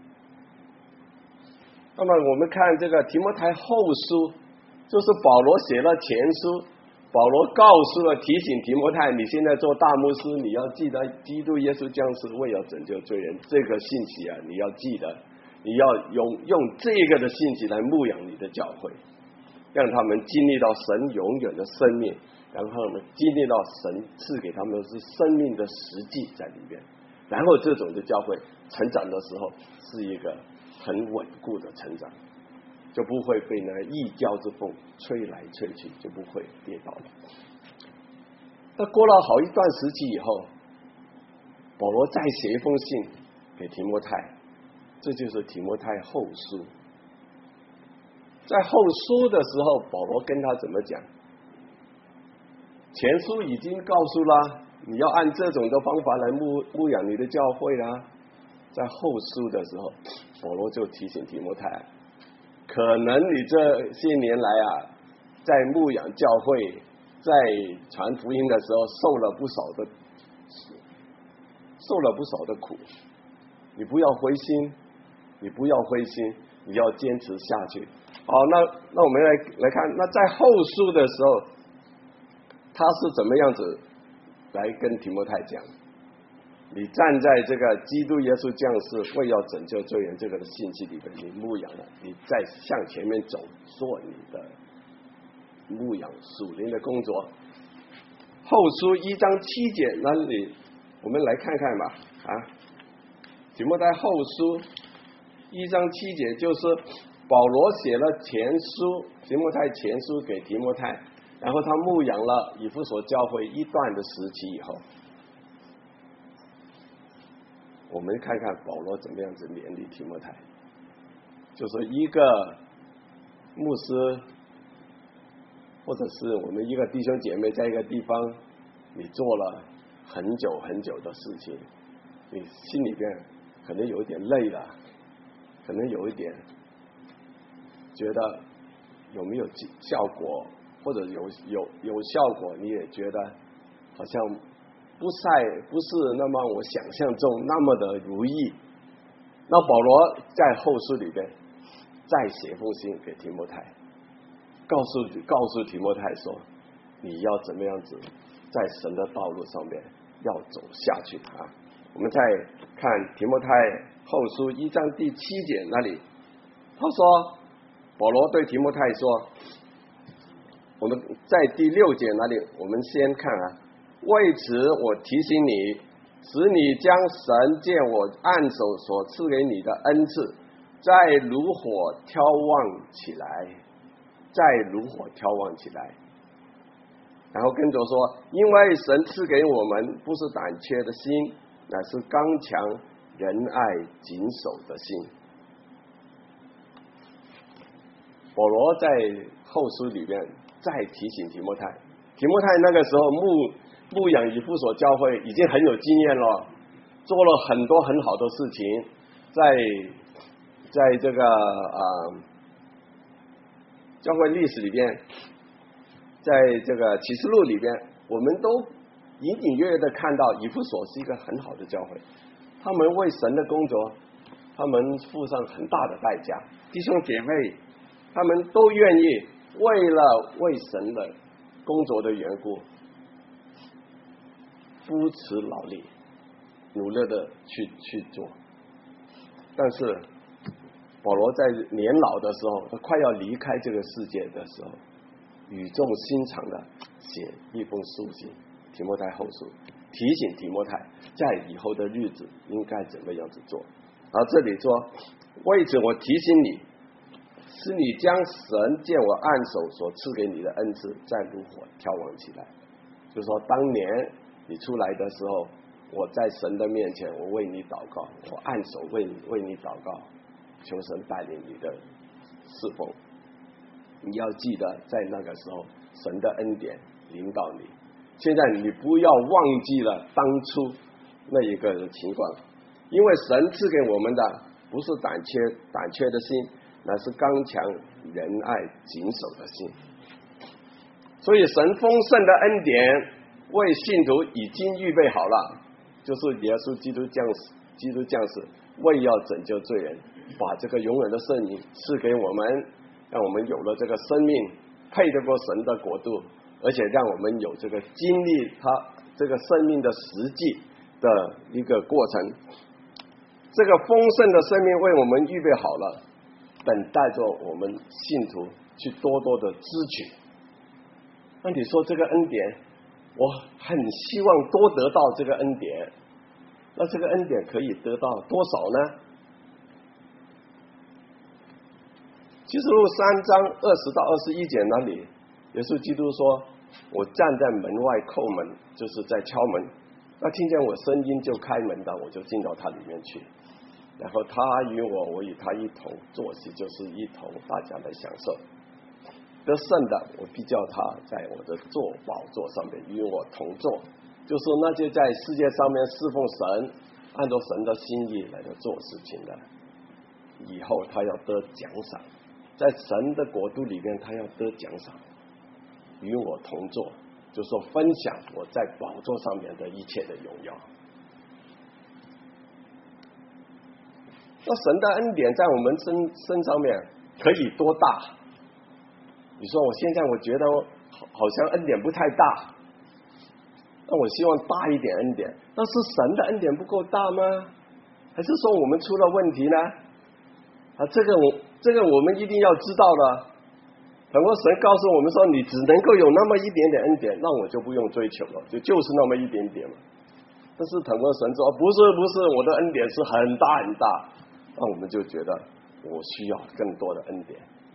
那么我们看这个提摩太后书，就是保罗写了前书，保罗告诉了提醒提摩太，你现在做大牧师，你要记得基督耶稣降世为要拯救罪人，这个信息啊，你要记得，你要用这个的信息来牧养你的教会，让他们经历到神永远的生命，然后他们经历到神赐给他们的是生命的实际在里面，然后这种的教会成长的时候是一个很稳固的成长，就不会被那异教之风吹来吹去，就不会跌倒了。那过了好一段时期以后，保罗再写一封信给提摩太，这就是提摩太后书。 在后书的时候，保罗跟他怎么讲？前书已经告诉了，你要按这种的方法来牧养你的教会啦。在后书的时候，保罗就提醒提摩太，可能你这些年来啊，在牧养教会，在传福音的时候受了不少的苦，你不要灰心，你要坚持下去。好，那我们来看，那在后书的时候，他是怎么样子来跟提摩太讲？你站在这个基督耶稣降世为要拯救罪人这个的信息里边，你牧养了，你再向前面走，做你的牧养属灵的工作。后书1章7节那里，我们来看看吧。提摩太后书1章7节，就是保罗写了提摩太前书给提摩太，然后他牧养了以弗所教会一段的时期以后，我们看看保罗怎么样子勉励提摩太，就是一个牧师或者是我们一个弟兄姐妹在一个地方，你做了很久很久的事情，你心里边可能有一点累了，可能有一点觉得有没有效果，或者有效果，你也觉得好像不是那么我想象中那么的如意。那保罗在后书里边再写封信给提摩太，告诉提摩太说，你要怎么样子在神的道路上面要走下去啊。我们再看提摩太后书1章第7节那里，他说，保罗对提摩太说，我们在第6节那里，我们先看为此我提醒你，使你将神借我按手所赐给你的恩赐再如火挑旺起来，然后跟着说，因为神赐给我们不是胆怯的心，乃是刚强仁爱谨守的心。保罗在后书里面再提醒提摩太那个时候牧养以弗所教会已经很有经验了，做了很多很好的事情，在这个教会历史里边，在这个启示录里边，我们都隐隐约约的看到以弗所是一个很好的教会，他们为神的工作，他们付上很大的代价，弟兄姐妹他们都愿意为神的工作的缘故扶持劳力，努力的去做。但是保罗在年老的时候，他快要离开这个世界的时候，语重心长的写一封书信，提摩太后书，提醒提摩太在以后的日子应该怎么样子做。而这里说，为此我提醒你，使你将神借我按手所赐给你的恩赐再如火挑旺起来。就是说，当年你出来的时候，我在神的面前，我为你祷告，我按手为你祷告，求神带领你的侍奉。你要记得，在那个时候，神的恩典领导你。现在你不要忘记了当初那一个情况，因为神赐给我们的不是胆怯的心，乃是刚强仁爱谨守的心。所以神丰盛的恩典为信徒已经预备好了，就是耶稣基督降世，为要拯救罪人，把这个永远的圣灵赐给我们，让我们有了这个生命，配得过神的国度，而且让我们有这个经历他这个生命的实际的一个过程。这个丰盛的生命为我们预备好了，等待着我们信徒去多多的支取。那你说这个恩典，我很希望多得到这个恩典，那这个恩典可以得到多少呢？启示录3章20到21节那里，耶稣基督说，我站在门外叩门，就是在敲门，那听见我声音就开门的，我就进到他里面去。 然后他与我，我与他一同坐席，就是一同大家来享受。得胜的，我必叫他在我的坐宝座上面与我同坐，就是那些在世界上面侍奉神，按照神的心意来做事情的，以后他要得奖赏，在神的国度里面他要得奖赏，与我同坐，就说分享我在宝座上面的一切的荣耀。那神的恩典在我们身上面可以多大？你说我现在我觉得好像恩典不太大，那我希望大一点恩典。但是神的恩典不够大吗？还是说我们出了问题呢？这个我们一定要知道的。很多神告诉我们说，你只能够有那么一点点恩典，那我就不用追求了，就是那么一点点嘛。但是很多神说不是，我的恩典是很大很大，那我们就觉得我需要更多的恩典。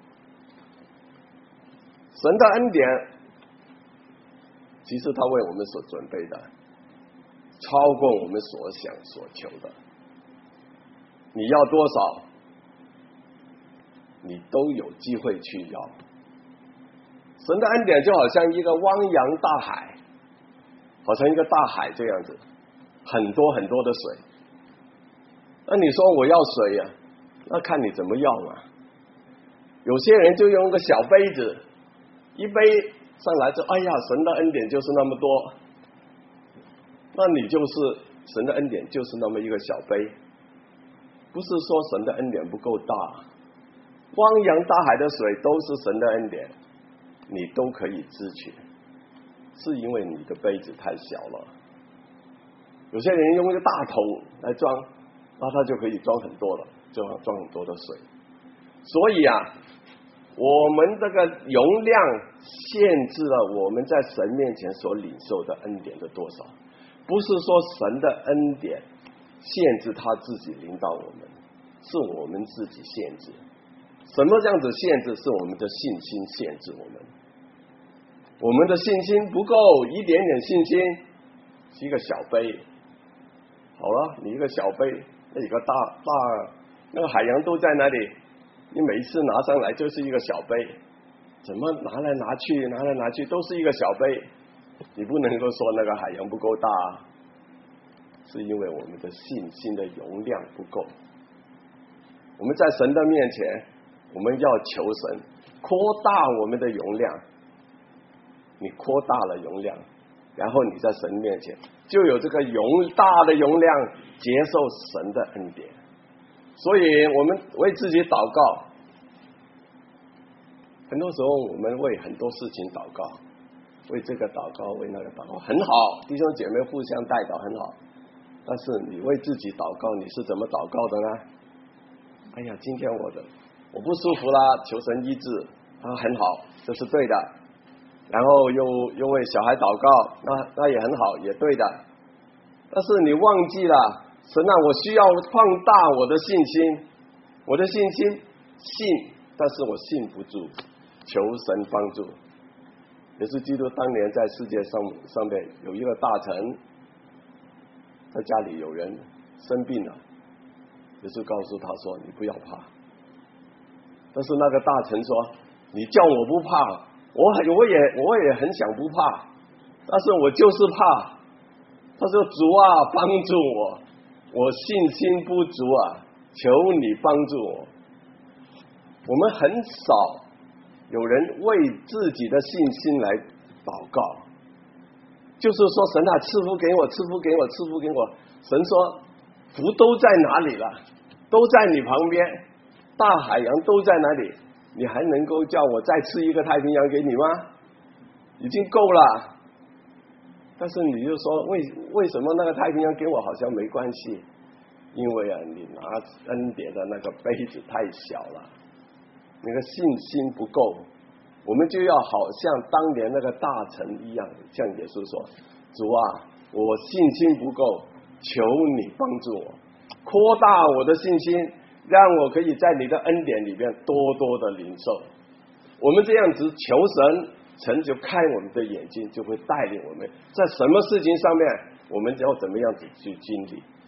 神的恩典其实他为我们所准备的超过我们所想所求的，你要多少你都有机会去要。神的恩典就好像一个汪洋大海，好像一个大海这样子，很多很多的水。那你说我要水呀，那看你怎么要嘛。有些人就用个小杯子，一杯上来就哎呀，神的恩典就是那么多，那你就是神的恩典就是那么一个小杯。不是说神的恩典不够大，汪洋大海的水都是神的恩典，你都可以支取，是因为你的杯子太小了。有些人用一个大桶来装，那他就可以装很多了，就装很多的水。所以啊，我们这个容量限制了我们在神面前所领受的恩典的多少。不是说神的恩典限制他自己领导我们，是我们自己限制。什么这样子限制？是我们的信心限制我们。我们的信心不够，一点点信心是一个小杯。好了，你一个小杯，那一个大那个海洋都在那里，你每一次拿上来就是一个小杯，怎么拿来拿去都是一个小杯，你不能够说那个海洋不够大，是因为我们的信心的容量不够。我们在神的面前，我们要求神扩大我们的容量，你扩大了容量，然后你在神面前就有这个大的容量接受神的恩典。所以我们为自己祷告，很多时候我们为很多事情祷告，为这个祷告，为那个祷告，很好，弟兄姐妹互相代祷很好。但是你为自己祷告，你是怎么祷告的呢？哎呀，今天我不舒服啦，求神医治，很好，这是对的。然后又为小孩祷告，那也很好，也对的。但是你忘记了，神啊，我需要放大我的信心，我的信心信，但是我信不住，求神帮助。耶稣基督当年在世界上面有一个大臣，在家里有人生病了，耶稣告诉他说，你不要怕。但是那个大臣说，你叫我不怕，我也很想不怕，但是我就是怕。他说，主啊，帮助我，我信心不足啊，求你帮助我。我们很少有人为自己的信心来祷告，就是说，神啊，赐福给我，赐福给我，赐福给我。神说，福都在哪里了？都在你旁边，大海洋都在哪里？你还能够叫我再赐一个太平洋给你吗？已经够了。但是你就说，为什么那个太平洋给我好像没关系？因为啊，你拿恩典的那个杯子太小了，那个信心不够。我们就要好像当年那个大臣一样，向耶稣说，主啊，我信心不够，求你帮助我，扩大我的信心，让我可以在你的恩典里面多多的领受。我们这样子求神就开我们的眼睛，就会带领我们在什么事情上面我们要怎么样子去经历。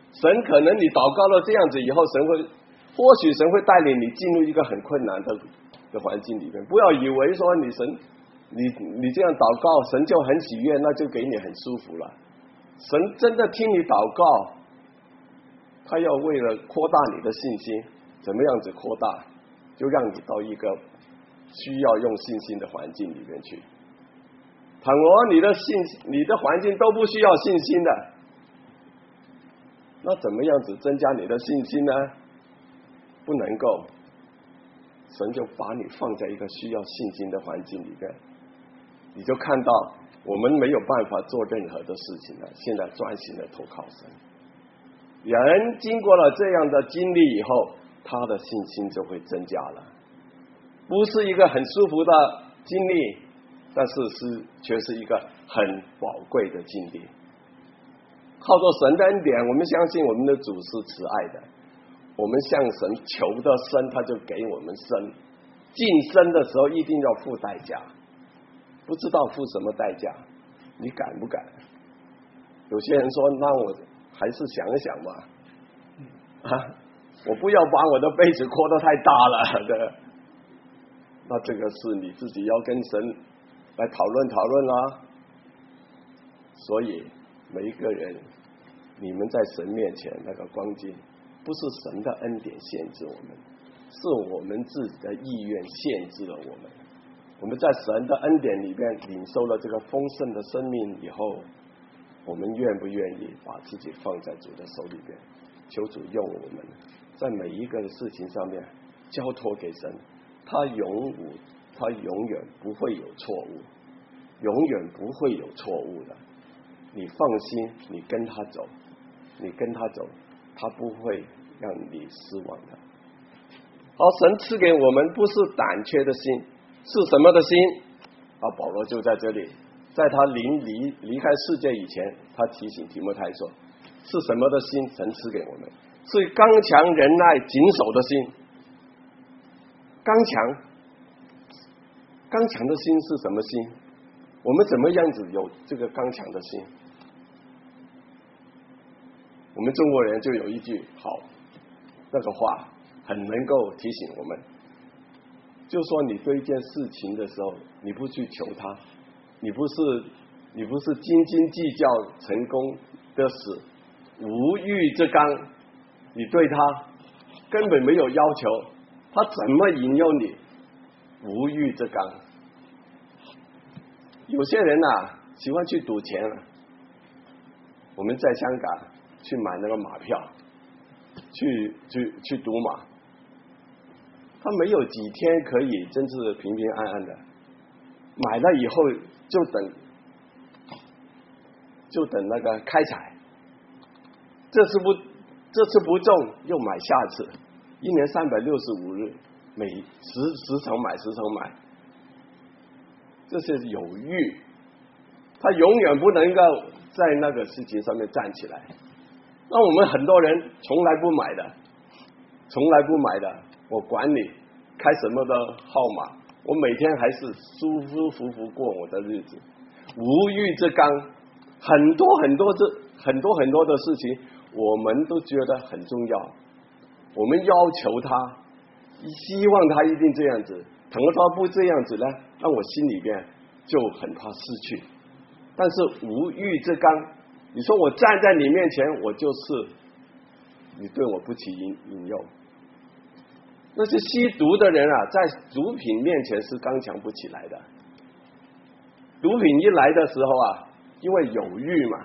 神可能你祷告了这样子以后，或许神会带领你进入一个很困难的环境里面。不要以为说你这样祷告，神就很喜悦，那就给你很舒服了。神真的听你祷告，他要为了扩大你的信心，怎么样子扩大，就让你到一个需要用信心的环境里面去。倘若你的环境都不需要信心的，那怎么样子增加你的信心呢？不能够，神就把你放在一个需要信心的环境里面，你就看到我们没有办法做任何的事情了，现在专心的投靠神。人经过了这样的经历以后，他的信心就会增加了，不是一个很舒服的经历，但是却是一个很宝贵的经历。靠着神的恩典，我们相信我们的主是慈爱的，我们向神求的生，他就给我们生。晋升的时候一定要付代价，不知道付什么代价，你敢不敢？有些人说，那我还是想一想吧，我不要把我的杯子扩得太大了的。那这个是你自己要跟神来讨论讨论啦。所以每一个人，你们在神面前那个光景，不是神的恩典限制我们，是我们自己的意愿限制了我们。我们在神的恩典里面领受了这个丰盛的生命以后，我们愿不愿意把自己放在主的手里边，求主用我们在每一个事情上面交托给神，他永远不会有错误，永远不会有错误的。你放心，你跟他走，他不会让你失望的。好，神赐给我们不是胆怯的心，是什么的心？保罗就在这里，在他离开世界以前，他提醒提摩太说，是什么的心？神赐给我们是刚强忍耐谨守的心。刚强的心是什么心？我们怎么样子有这个刚强的心？我们中国人就有一句好，那个话很能够提醒我们，就说你对一件事情的时候，你不去求它，你不是斤斤计较成功的事，无欲之刚，你对他根本没有要求，他怎么引诱你？无欲之刚。有些人喜欢去赌钱，我们在香港去买那个马票，去赌马，他没有几天可以真是平平安安的，买了以后就等那个开彩，这次不中又买下次，一年365日，每十场买，这是有欲，他永远不能够在那个事情上面站起来。那我们很多人从来不买的，我管你开什么的号码，我每天还是舒舒服服过我的日子。无欲之刚，很多的事情我们都觉得很重要，我们要求他，希望他一定这样子，倘若他不这样子呢，那我心里边就很怕失去。但是无欲之刚，你说我站在你面前，我就是你对我不起引诱。那些吸毒的人在毒品面前是刚强不起来的。毒品一来的时候因为有欲嘛，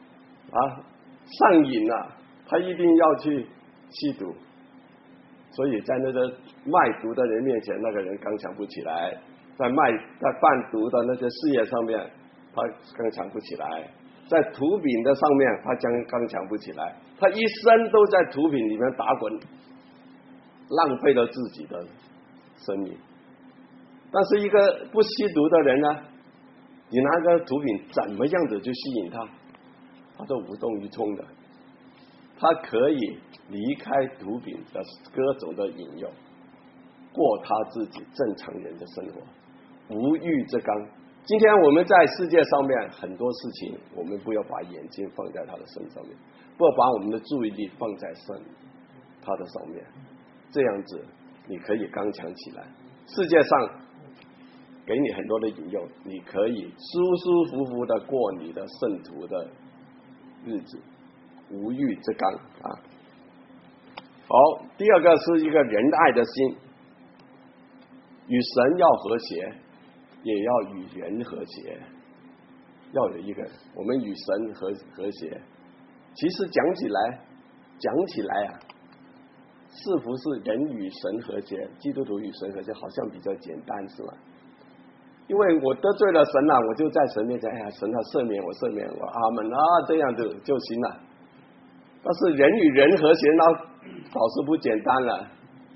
上瘾他一定要去吸毒，所以在那个卖毒的人面前，那个人刚强不起来，在贩毒的那些事业上面，他刚强不起来，在毒品的上面他刚强不起来，他一生都在毒品里面打滚，浪费了自己的生命。但是一个不吸毒的人呢，你拿个毒品怎么样子去吸引他，他都无动于衷的，他可以离开毒品的各种的引诱，过他自己正常人的生活。无欲之刚， 今天我们在世界上面很多事情，我们不要把眼睛放在他的身上面，不要把我们的注意力放在他的上面，这样子你可以刚强起来。世界上给你很多的引诱，你可以舒舒服服的过你的圣徒的日子，无欲之刚啊。好，第二个是一个仁爱的心，与神要和谐，也要与人和谐，要有一个我们与神和谐。其实讲起来啊，是不是人与神和谐，基督徒与神和谐好像比较简单，是吗？因为我得罪了神啊，我就在神面前，哎呀，神啊，赦免我，阿门啊，这样子就行了。但是人与人和谐，那倒是不简单了。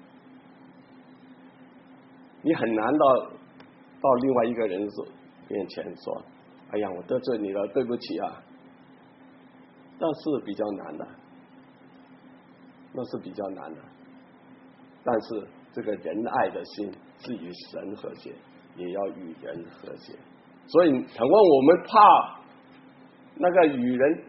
你很难到另外一个人面前说，哎呀，我得罪你了，对不起啊。那是比较难的，但是这个仁爱的心是与神和谐，也要与人和谐。所以倘若我们怕那个与人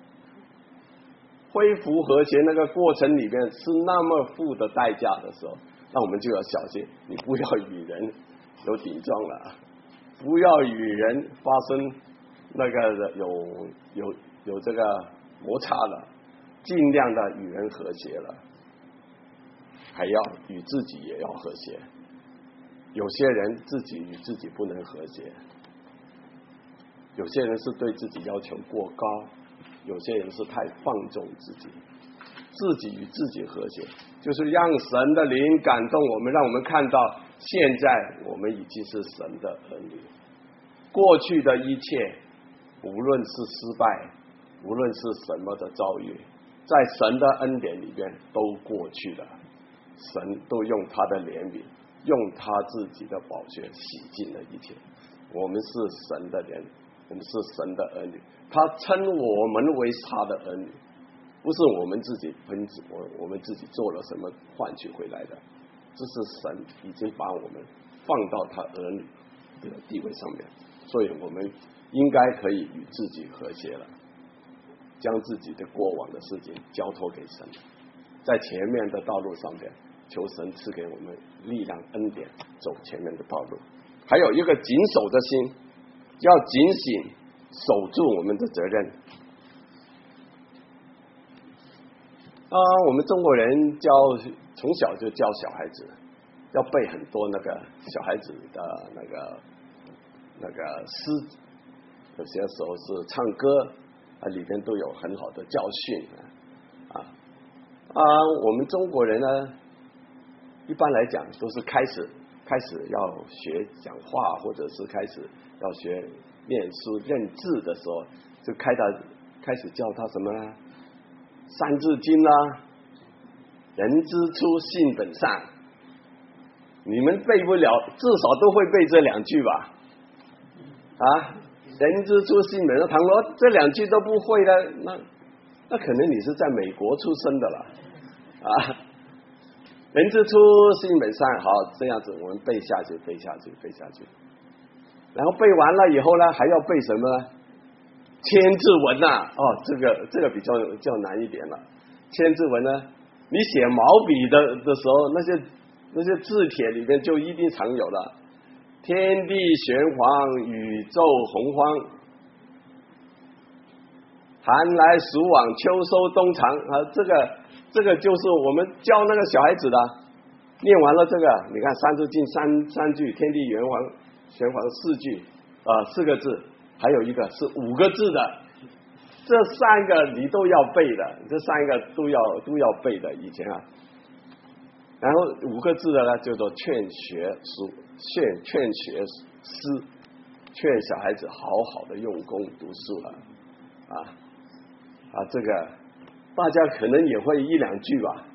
恢复和谐那个过程里面是那么付的代价的时候，那我们就要小心，你不要与人有顶撞了，不要与人发生那个有这个摩擦了，尽量的与人和谐了，还要与自己也要和谐。有些人自己与自己不能和谐，有些人是对自己要求过高，有些人是太放纵自己与自己和谐，就是让神的灵感动我们，让我们看到现在我们已经是神的儿女，过去的一切无论是失败，无论是什么的遭遇，在神的恩典里边都过去了，神都用他的怜悯，用他自己的宝血洗净了一切。我们是神的人，我们是神的儿女，他称我们为他的儿女，不是我们自己我们自己做了什么换取回来的，这是神已经把我们放到他儿女的地位上面，所以我们应该可以与自己和谐了，将自己的过往的事情交托给神，在前面的道路上面求神赐给我们力量恩典，走前面的道路。还有一个谨守的心，要警醒守住我们的责任啊。我们中国人从小就教小孩子要背很多那个小孩子的那个诗，有些时候是唱歌啊，里边都有很好的教训啊。我们中国人呢，一般来讲都是开始要学讲话，或者是开始要学念书认字的时候，就开始教他什么呢？三字经啊，人之初性本善，你们背不了，至少都会背这两句吧？啊，人之初性本善，倘若这两句都不会的，那可能你是在美国出生的了啊。人之初性本善，好，这样子我们背下去，然后背完了以后呢，还要背什么呢？千字文呐，这个比较难一点了。千字文呢，你写毛笔的时候，那些字帖里面就一定常有了。天地玄黄，宇宙洪荒，寒来暑往，秋收冬藏啊，这个就是我们教那个小孩子的。念完了这个，你看三字经三句，天地玄黄四句4个字，还有一个是5个字的，这3个你都要背的，这3个都要背的以前啊。然后5个字的呢，叫做劝学诗，劝小孩子好好的用功读书了这个大家可能也会1、2句吧。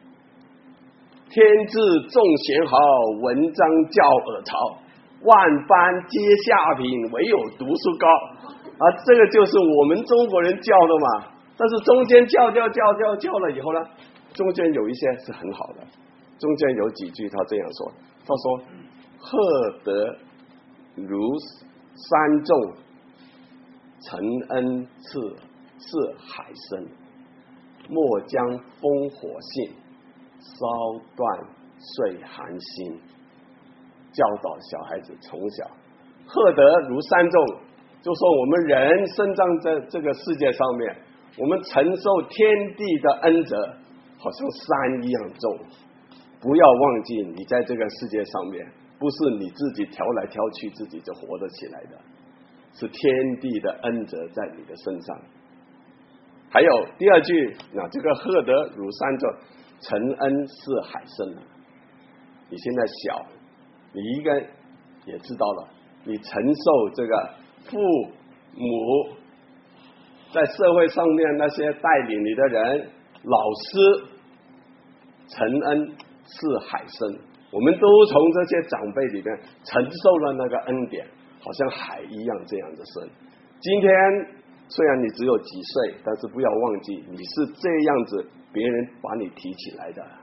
天字重贤豪，文章教尔曹，万般皆下品，唯有读书高这个就是我们中国人教的嘛。但是中间教了以后呢，中间有一些是很好的，中间有几句他这样说，他说：“赫得如三众承恩赐海参，莫将烽火性，烧断岁寒心。教导小孩子从小赫德如三众，就说我们人生长在这个世界上面，我们承受天地的恩泽，好像山一样重。不要忘记，你在这个世界上面，不是你自己挑来挑去自己就活得起来的，是天地的恩泽在你的身上。还有第二句，那这个赫德如三众，承恩是海参。你现在小，你应该也知道了，你承受这个父母在社会上面那些带领你的人、老师承恩是海参，我们都从这些长辈里面承受了那个恩典，好像海一样这样的深。今天虽然你只有几岁，但是不要忘记，你是这样子别人把你提起来的。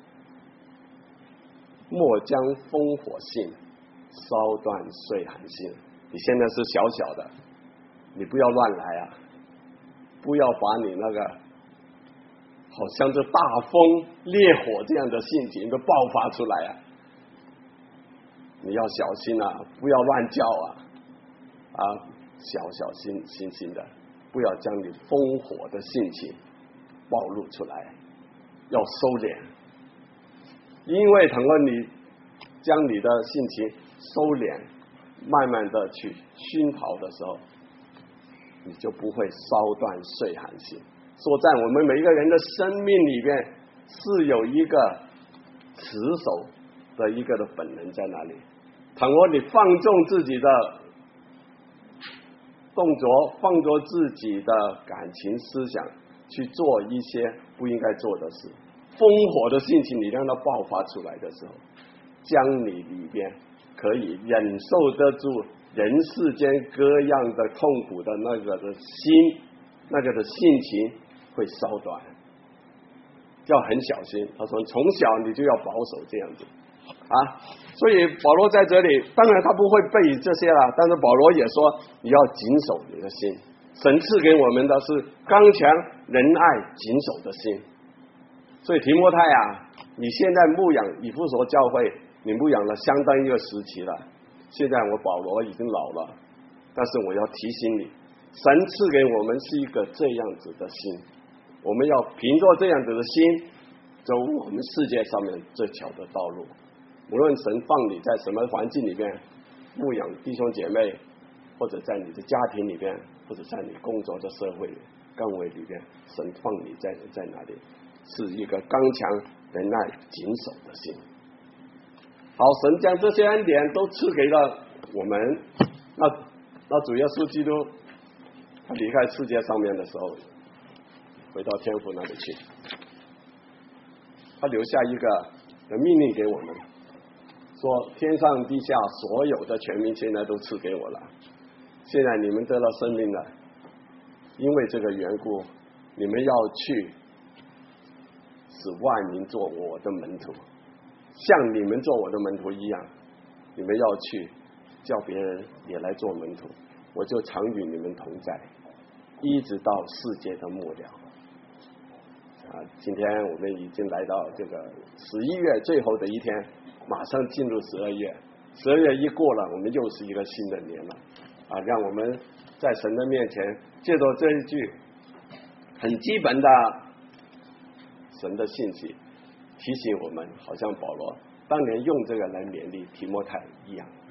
莫将烽火性，烧断岁寒心。你现在是小小的，你不要乱来啊！不要把你那个好像这大风烈火这样的性情都爆发出来啊！你要小心啊，不要乱叫啊！小心的，不要将你烽火的性情暴露出来，要收敛。因为倘若你将你的性情收敛，慢慢的去熏陶的时候，你就不会烧断岁寒心。说在我们每一个人的生命里边，是有一个持守的一个的本能在那里。倘若你放纵自己的动作，放纵自己的感情思想，去做一些不应该做的事，烽火的性情你让它爆发出来的时候，将你里边可以忍受得住人世间各样的痛苦的那个的心，那个的性情会烧断，要很小心。他说从小你就要保守这样子啊。所以保罗在这里，当然他不会背这些了，但是保罗也说你要谨守你的心。神赐给我们的是刚强仁爱谨守的心。所以提摩太啊，你现在牧养以弗所教会，你牧养了相当一个时期了。现在我保罗已经老了，但是我要提醒你，神赐给我们是一个这样子的心，我们要凭着这样子的心走我们世界上面最巧的道路。无论神放你在什么环境里面牧养弟兄姐妹，或者在你的家庭里边，或者在你工作的社会岗位里边，神放你在哪里，是一个刚强仁爱谨守的心。好，神将这些恩典都赐给了我们。那主耶稣基督他离开世界上面的时候，回到天父那里去，他留下一个命令给我们，说天上地下所有的权柄现在都赐给我了，现在你们得了生命了，因为这个缘故，你们要去使万民做我的门徒，像你们做我的门徒一样，你们要去叫别人也来做门徒，我就常与你们同在，一直到世界的末了。今天我们已经来到这个11月最后的一天，马上进入12月，12月一过了，我们又是一个新的年了让我们在神的面前借着这一句很基本的神的信息提醒我们，好像保罗当年用这个来勉励提摩太一样。